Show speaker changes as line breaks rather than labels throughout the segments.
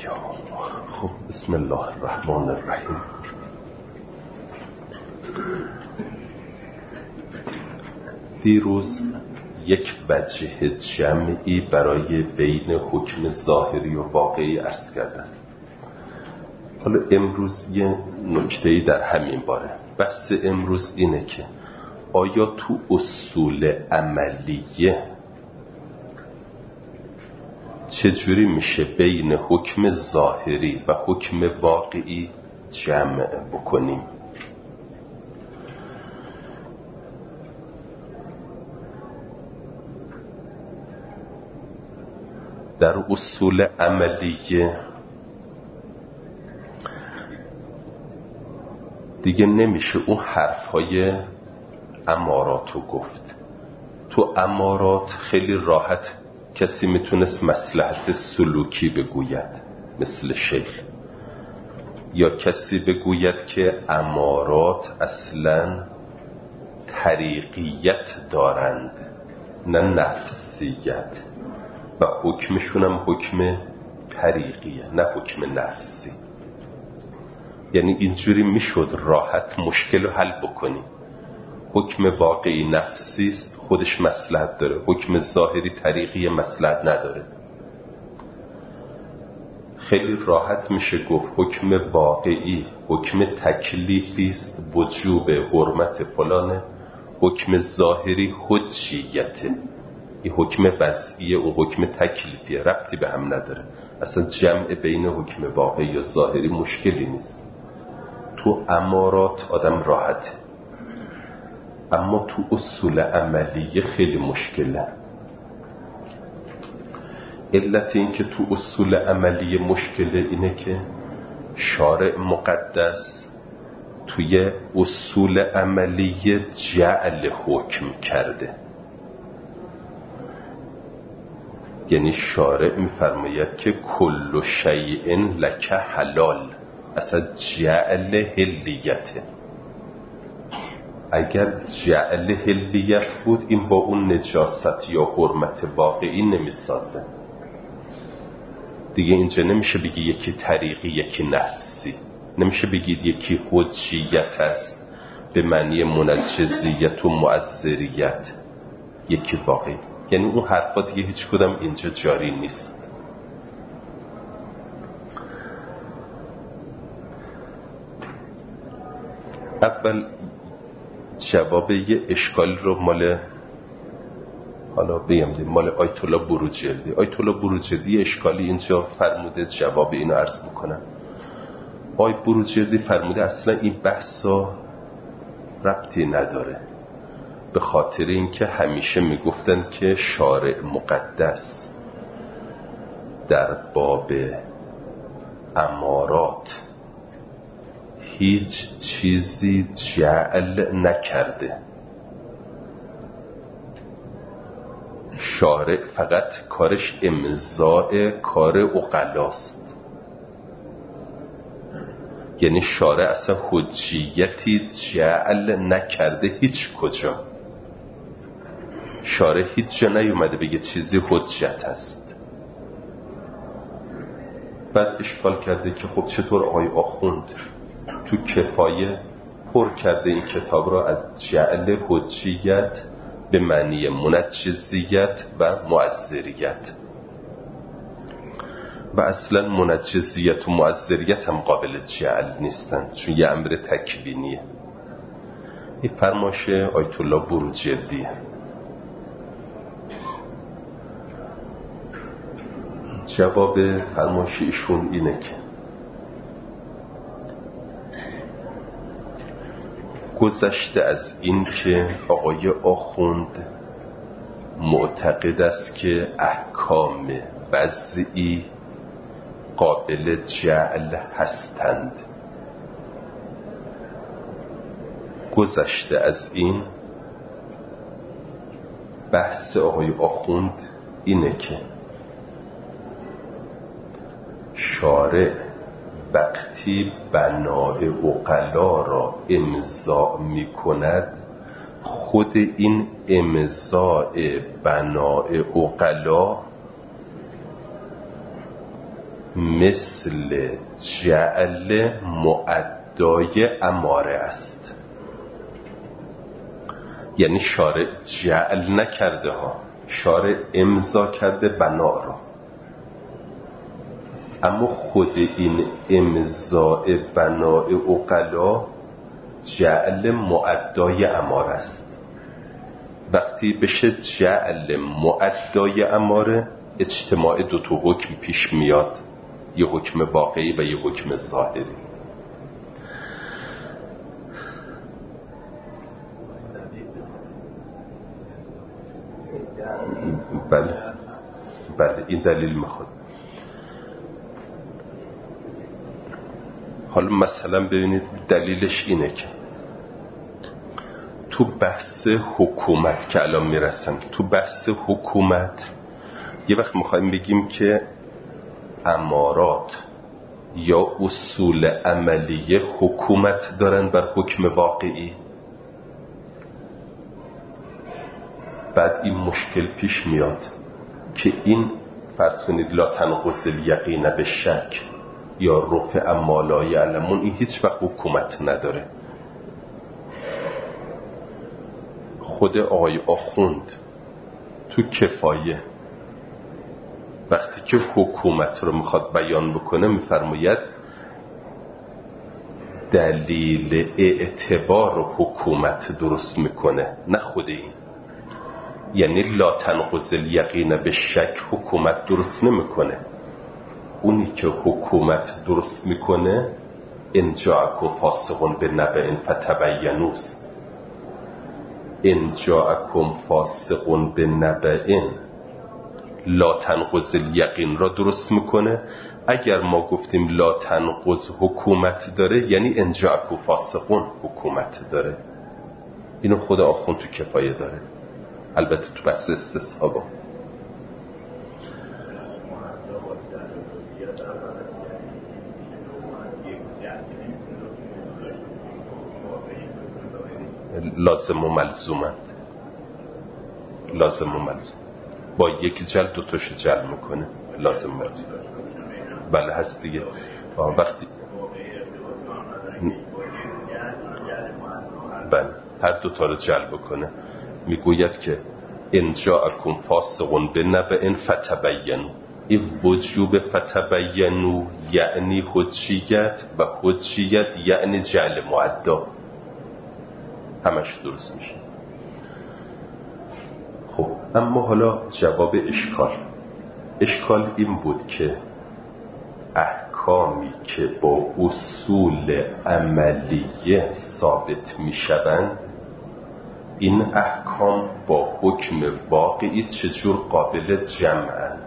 خب بسم الله الرحمن الرحیم. دیروز یک وجه جمعی برای بین حکم ظاهری و واقعی عرض کردم. حالا امروز یه نکته‌ای در همین باره. بحث امروز اینه که آیا تو اصول عملیه چجوری میشه بین حکم ظاهری و حکم واقعی جمع بکنیم؟ در اصول عملیه دیگه نمیشه اون حرفهای اماراتو گفت. تو امارات خیلی راحت کسی میتونست مصلحت سلوکی بگوید مثل شیخ، یا کسی بگوید که امارات اصلا طریقیت دارند نه نفسیت و حکمشون هم حکم طریقیه نه حکم نفسی. یعنی اینجوری میشد راحت مشکل رو حل بکنی. حکم واقعی نفسی است، خودش مصلحت داره. حکم ظاهری طریقی مصلحت نداره. خیلی راحت میشه گفت حکم واقعی حکم تکلیفی است، وجوب حرمت فلانه. حکم ظاهری حجیته، این حکم وضعیه و حکم تکلیفیه، ربطی به هم نداره. اصلا جمع بین حکم واقعی و ظاهری مشکلی نیست. تو امارات آدم راحته، اما تو اصول عملیه خیلی مشکله. علت این که تو اصول عملیه مشکله اینه که شارع مقدس توی اصول عملیه جعل حکم کرده. یعنی شارع میفرماید که کل شیء لک حلال، اصلا جعل حلیته. اگر جعل حلیت بود این با اون نجاست یا حرمت واقعی نمیسازه دیگه. اینجا نمیشه بگی یکی طریقی یکی نفسی، نمیشه بگید یکی حجیت است به معنی منجزیت و مؤثریت، یکی واقعی. یعنی اون حرفا دیگه هیچ کدام اینجا جاری نیست. اول جواب یه اشکال رو مال آیت الله بروجردی. آیت الله بروجردی اشکالی اینجا فرموده، جواب اینو عرض میکنم. آیت بروجردی فرموده اصلا این بحثا ربطی نداره، به خاطر اینکه همیشه میگفتن که شارع مقدس در باب امارات هیچ چیزی جعل نکرده. شارع فقط کارش امضاء کار عقلاست. یعنی شارع اصلا حجیتی جعل نکرده هیچ کجا. شارع هیچ جا نیومده بگه چیزی حجت هست. بعد اشکال کرده که خب چطور آقای آخوند تو کفایه پر کرده این کتاب را از جعل حجیت به معنی منجزیت و مؤثریت، و اصلا منجزیت و مؤثریت هم قابل جعل نیستن چون یه امر تکوینیه. این فرمایش آیت الله بروجردیه. جواب فرمایش ایشون اینه که گذشته از این که آقای آخوند معتقد است که احکام وضعی قابل جعل هستند، گذشته از این بحث آقای آخوند اینه که شارع وقتی بنای عقلا را امضا می کند، خود این امضاء بنای عقلا مثل جعل معدای اماره است. یعنی شارع جعل نکرده ها، شارع امضا کرده بنا را، اما خود این امضاء بناء عقلا جعل معدای اماره است. وقتی بشه جعل معدای اماره، اجتماع دو تا حکم پیش میاد، یه حکم واقعی و یه حکم ظاهری. بله این دلیل میخواد. حالا مثلا ببینید دلیلش اینه که تو بحث حکومت که الان میرسن، تو بحث حکومت یه وقت میخوایم بگیم که امارات یا اصول عملیه حکومت دارن بر حکم واقعی، بعد این مشکل پیش میاد که این فرض کنید لا تنقض الیقین به شک یا رفع ما لا یعلمون، این هیچ وقت حکومت نداره. خود آقای آخوند تو کفایه وقتی که حکومت رو میخواد بیان بکنه میفرماید دلیل اعتبار حکومت درست میکنه، نه خود این. یعنی لا تنقض الیقین به شک حکومت درست نمیکنه، اونی که حکومت درست میکنه ان جاءکم فاسق بنبأ فتبینوا، ان جاءکم فاسق بنبأ لا تنقض الیقین را درست میکنه. اگر ما گفتیم لا تنقض حکومت داره، یعنی ان جاءکم فاسق حکومت داره. اینو خود آخوند تو کفایه داره، البته تو بحث استصحابا. لازم و ملزومند، لازم و ملزوم با یک جل دو تاشو جل میکنه، لازم و ملزوم. بله هست دیگه. وقتی بله هر دو تا رو جل بکنه، میگوید که ان جاءکم فاسق بنبأ فتبینوا. این وجوب فتبینوا یعنی حجیت و حجیت یعنی جعل معدا، همش درست میشه. خب اما حالا جواب اشکال این بود که احکامی که با اصول عملیه ثابت میشوند، این احکام با حکم واقعی چجور قابل جمعند.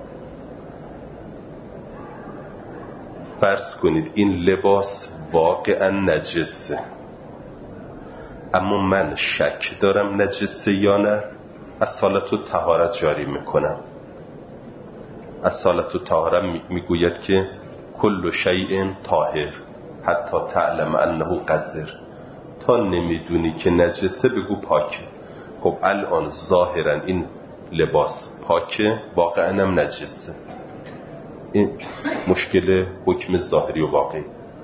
فرض کنید این لباس واقعا نجسه، اما من شک دارم نجسه یا نه، از صالت و طهارت جاری میکنم. از صالت و طهارت میگوید که کل شیء طاهر حتی تعلم انه قذر، تا نمیدونی که نجسه بگو پاکه. خب الان ظاهرا این لباس پاکه، واقعا هم نجسه. این مشکل حکم ظاهری و واقعی.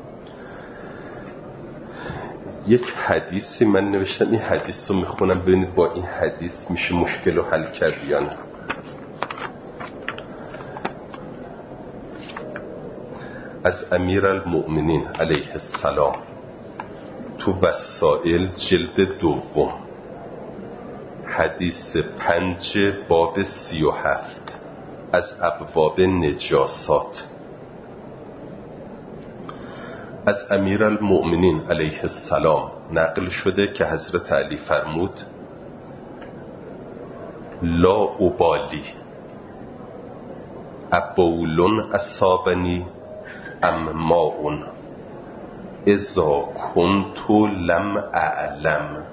یک حدیثی من نوشتم، این حدیث رو میخونم ببینید با این حدیث میشه مشکل رو حل کرد یا نه. از امیرالمؤمنین علیه السلام تو وسائل جلد 2 حدیث 5 باب 37 از ابواب نجاسات، از امیرالمؤمنین علیه السلام نقل شده که حضرت علی فرمود لا ابالی ابول اصابنی ام ماء اذا کنت لم اعلم.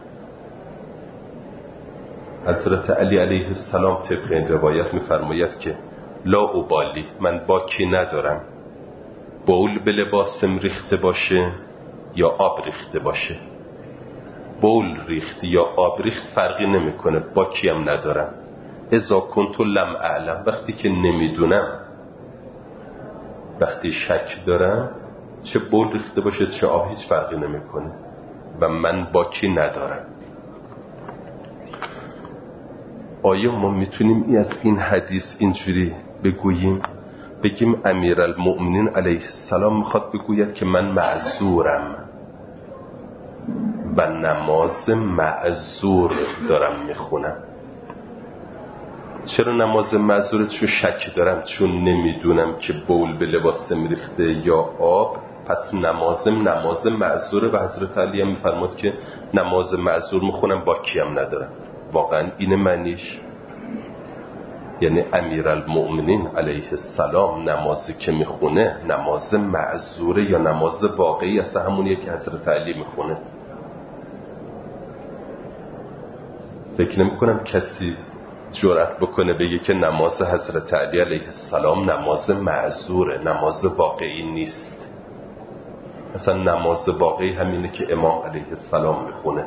حضرت علی علیه السلام طبق این روایت میفرماید که لا ابالی، من باکی ندارم بول به لباسم ریخته باشه یا آب ریخته باشه. بول ریخت یا آب ریخت فرقی نمیکنه، باکی هم ندارم. اذا کنت لم اعلم، وقتی که نمیدونم. وقتی شک دارم چه بول ریخته باشه چه آب هیچ فرقی نمیکنه و من باکی ندارم. آیا ما میتونیم از این حدیث اینجوری بگیم امیرالمؤمنین علیه السلام میخواد بگوید که من معذورم و نماز معذور دارم میخونم؟ چرا نماز معذور؟ چون شک دارم، چون نمیدونم که بول به لباسم ریخته یا آب، پس نمازم نماز معذوره. و حضرت علی هم میفرماد که نماز معذور میخونم باکی هم ندارم. واقعا این معنیش یعنی امیرالمؤمنین علیه السلام نمازی که میخونه نماز معذوره یا نماز واقعی اصلا همونیه که حضرت علی میخونه؟ فکر نمی کنم کسی جرأت بکنه بگه که نماز حضرت علی علیه السلام نماز معذوره، نماز واقعی نیست. مثلا نماز واقعی همینه که امام علیه السلام میخونه.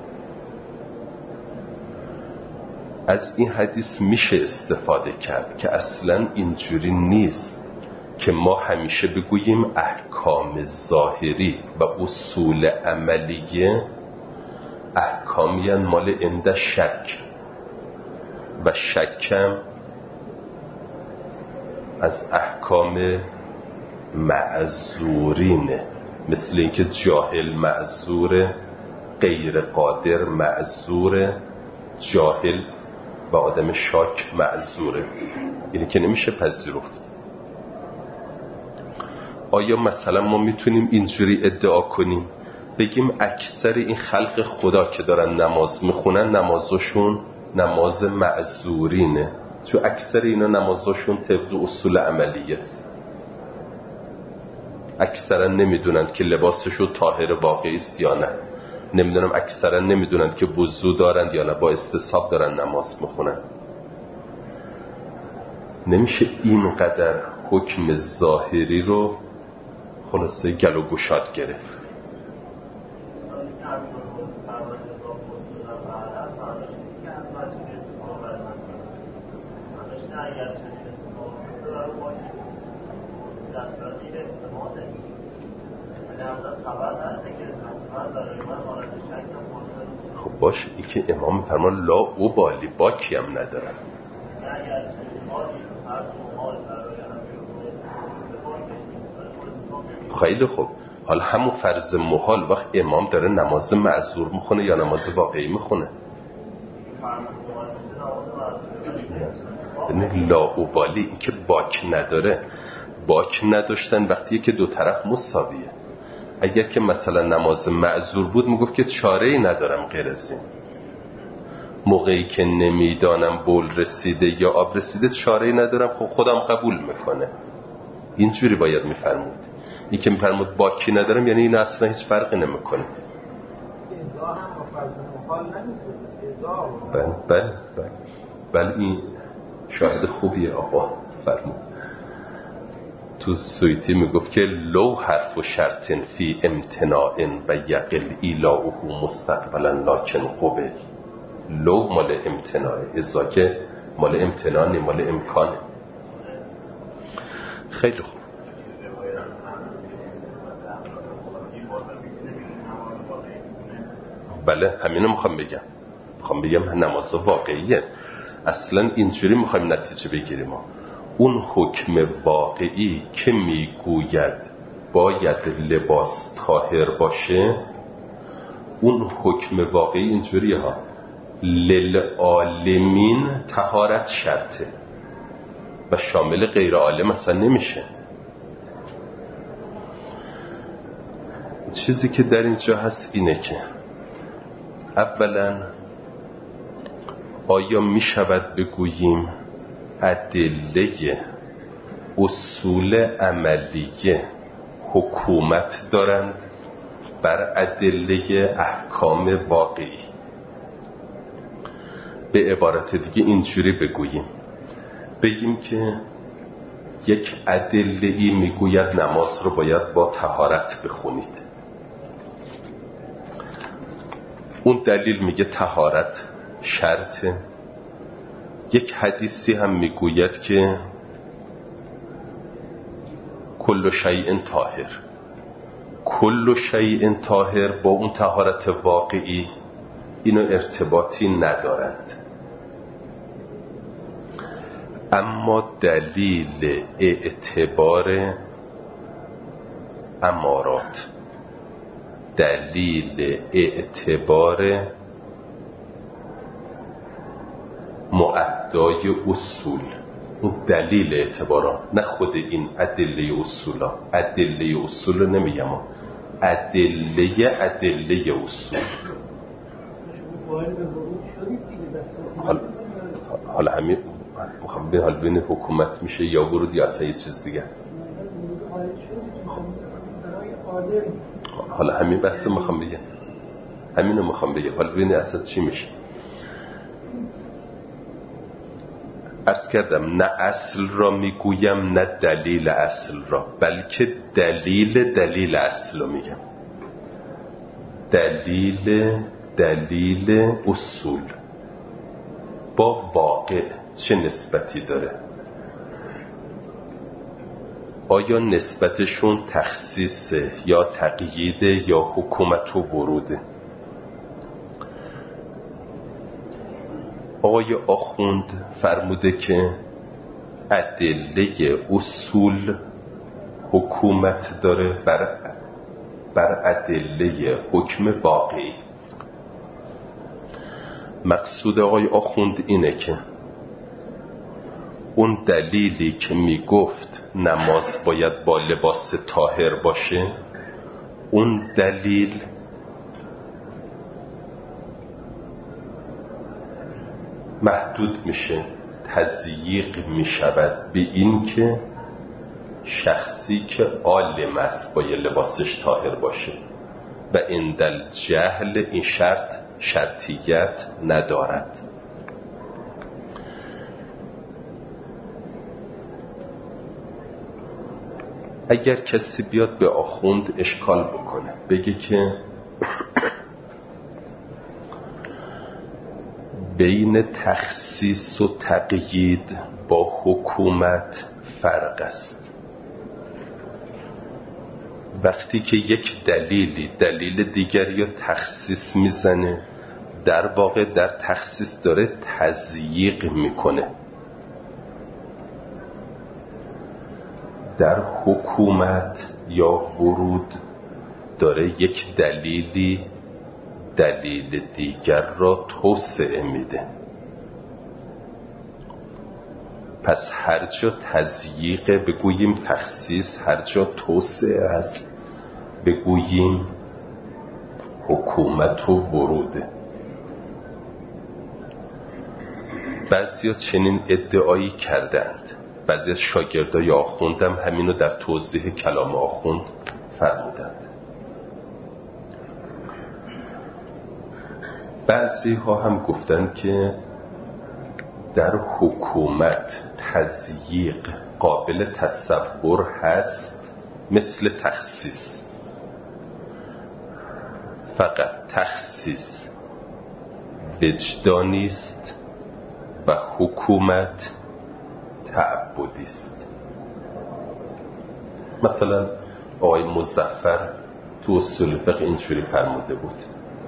از این حدیث میشه استفاده کرد که اصلا اینجوری نیست که ما همیشه بگوییم احکام ظاهری و اصول عملیه احکامیان مال عند شک و شکم از احکام معذورینه، مثل اینکه جاهل معذوره، غیر قادر معذوره، جاهل و آدم شاک معذوره. اینی که نمیشه پذیرفت. آیا مثلا ما میتونیم اینجوری ادعا کنیم بگیم اکثر این خلق خدا که دارن نماز میخونن نمازشون نماز معذورینه، چون اکثر اینا نمازشون طبق اصول عملیه است. اکثرا نمیدونند که لباسشون طاهر واقعی است یا نه، نمیدونم اکثرا نمیدونند که وضو دارند یا نه، با استصحاب دارن نماز میخونن. نمیشه اینقدر حکم ظاهری رو خلاصه گل و گشاد گرفت. خب باشه، این که امام فرمان لا او بالی باکی هم ندارن. خیلی خوب، حالا همون فرض محال وقت امام داره نماز معذور میخونه یا نماز واقعی میخونه؟ لا او بالی، این که باک نداره. باک نداشتن وقتیه که دو طرف مساویه. اگر که مثلا نماز معذور بود میگفت که چاره‌ای ندارم غیر از این، موقعی که نمیدانم بول رسیده یا آب رسیده چاره‌ای ندارم، خب خودم قبول میکنه. اینجوری باید میفرمود. این که میفرمود باکی ندارم یعنی این اصلا هیچ فرقی نمیکنه.
ازا هم با فرض محال نمیسازه.
بله این شاهد خوبیه آقا فرمود. تو سویتی میگفت که لو حرف و شرط فی امتناع و یقل ایلاؤه مستقبلا لکن قبل. لو مال امتناع، ازا که مال امتناع نی، مال امکانه. خیلی خوب. بله همینو میخوام بگم نماز واقعیه. اصلا اینجوری میخوایم نتیجه بگیریم. اون حکم واقعی که میگوید باید لباس طاهر باشه، اون حکم واقعی اینجوریه ها، للعالمین طهارت شرطه و شامل غیر عالم اصلا نمیشه. چیزی که در اینجا هست اینه که اولا آیا میشود بگوییم ادله اصول عملیه حکومت دارند بر ادله احکام واقعی؟ به عبارت دیگه اینجوری بگیم که یک ادله‌ای میگوید نماز رو باید با طهارت بخونید. اون دلیل میگه طهارت شرطه. یک حدیثی هم میگوید که کل شیء طاهر. کل شیء طاهر با اون طهارت واقعی اینو ارتباطی ندارند. اما دلیل اعتبار امارات، دلیل اعتبار معدای اصول، اون دلیل اعتبارا، نه خود این ادله اصولا. ادله اصول رو نمیگم، ادله اصول. حالا همین میخوام به حال بین حکومت میشه یا ورود یا اصلا یه چیز دیگه است. حالا همین بحث میخوام بگم، همینو میخوام بگم. حالا ببین اصلا چی میشه. عرض کردم نه اصل را میگویم نه دلیل اصل را، بلکه دلیل اصل رو میگم. دلیل اصول با واقع چه نسبتی داره؟ آیا نسبتشون تخصیص یا تقیید یا حکومت و وروده؟ آقای آخوند فرموده که ادله اصول حکومت داره بر ادله حکم واقعی. مقصود آقای آخوند اینه که اون دلیلی که میگفت نماز باید با لباس طاهر باشه، اون دلیل محدود میشه، تضییق میشود به این که شخصی که عالم است با یه لباسش طاهر باشه و عندل جهل این شرطیت ندارد. اگر کسی بیاد به آخوند اشکال بکنه، بگه که بین تخصیص و تقیید با حکومت فرق است. وقتی که یک دلیل دیگری یا تخصیص میزنه، در واقع در تخصیص داره تضییق میکنه. در حکومت یا ورود داره یک دلیل دیگر را توسعه میده. پس هر جا تضییق بگوییم تخصیص، هر جا توسعه است بگوییم حکومت و وروده. بعضیا چنین ادعایی کردند، بعضی از شاگردای آخوندم همینو در توضیح کلام آخوند فرمودند. بعضی ها هم گفتند که در حکومت تضییق قابل تصور هست مثل تخصیص، فقط تخصیص وجدانی است و حکومت تعبدی است. مثلا آقای مظفر تو اصول فقه اینجوری فرموده بود.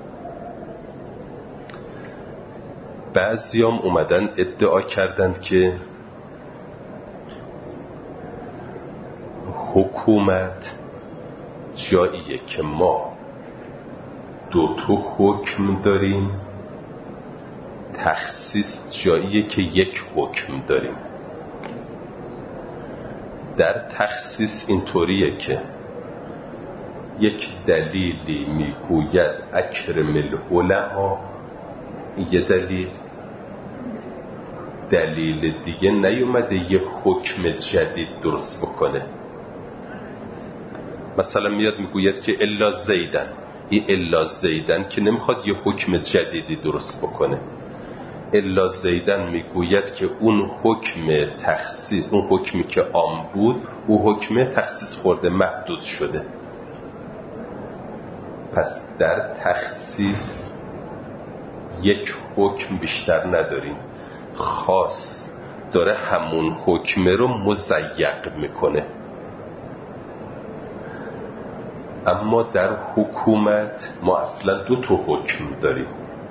بعضیام اومدن ادعا کردند که حکومت جاییه که ما دو حکم داریم، تخصیص جاییه که یک حکم داریم. در تخصیص اینطوریه که یک دلیلی میگوید اکرم العلماء، یه دلیل دیگه نیومده یه حکم جدید درست بکنه. مثلا میاد میگوید که الا زیدن، این الا زیدن که نمیخواد یه حکم جدیدی درست بکنه. الا زیدن میگوید که اون حکم تخصیص، اون حکمی که عام بود، اون حکم تخصیص خورده، محدود شده. پس در تخصیص یک حکم بیشتر نداریم، خاص داره همون حکم رو مضیق میکنه. اما در حکومت ما اصلا 2 تا حکم داریم.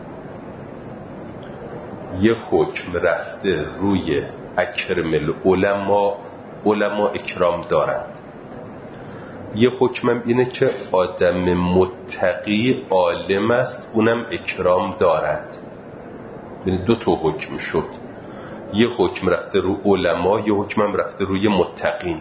یه حکم رفته روی اکرم العلماء، علما اکرام دارند. یه حکمم اینه که آدم متقی عالم است، اونم اکرام دارد. یعنی 2 تا حکم شد. یه حکم رفته رو علما، یه حکمم رفته روی متقین.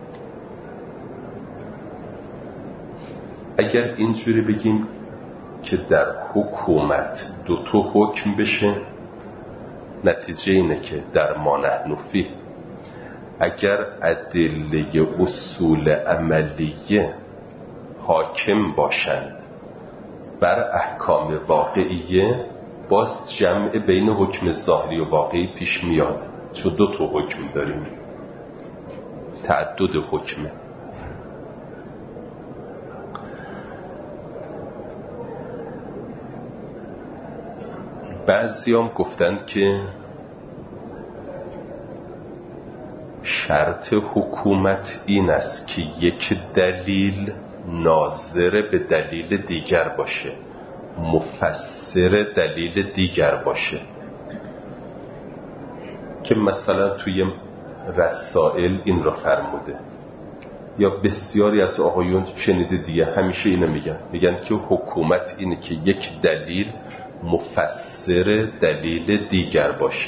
اگر اینجوری بگیم که در حکومت 2 تا حکم بشه، نتیجه اینه که در ما نحن فیه اگر ادله اصول عملیه حاکم باشند بر احکام واقعیه، باز جمع بین حکم ظاهری و واقعی پیش میاد، چون 2 تا حکم داریم، تعدد حکمه. بعضیام گفتند که شرط حکومت این است که یک دلیل ناظر به دلیل دیگر باشه، مفسر دلیل دیگر باشه. که مثلا توی رسائل این را فرموده، یا بسیاری از آقایون شنیده دیگه، همیشه اینو میگن که حکومت اینه که یک دلیل مفسر دلیل دیگر باشه.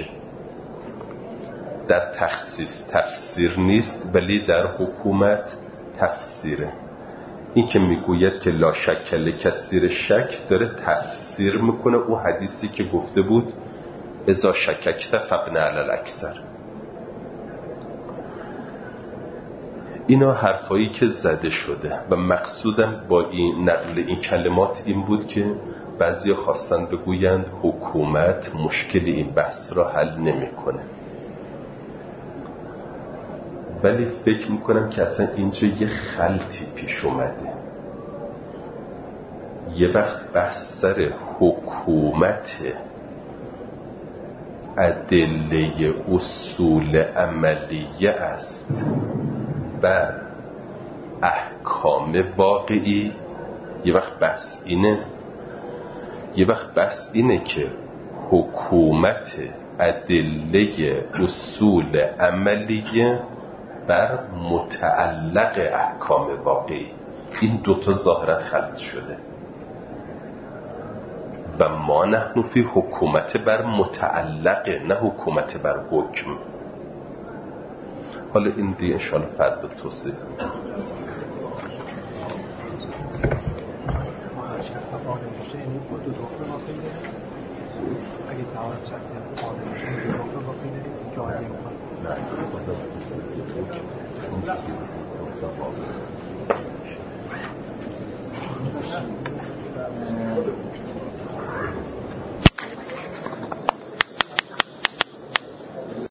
در تخصیص تفسیر نیست، ولی در حکومت تفسیره. این که میگوید که لا شک لکثیر شک، داره تفسیر میکنه او حدیثی که گفته بود اذا شککت فابن علی الاکثر. اینا حرفایی که زده شده و مقصودم با این نقل این کلمات این بود که بعضی خواستن بگویند حکومت مشکل این بحث را حل نمیکنه، ولی فکر میکنم که اصلا اینجا یه خلطی پیش اومده. یه وقت بحث سر حکومت ادله اصول عملیه است بر احکام واقعی، یه وقت بحث اینه. یه وقت بحث اینه که حکومت ادله اصول عملیه بر متعلق احکام واقعی. این 2 تا ظاهرا خلط شده و ما نحن فی حکومت بر متعلق، نه حکومت بر حکم. حالا این دیگه انشاءالله فردا توصیح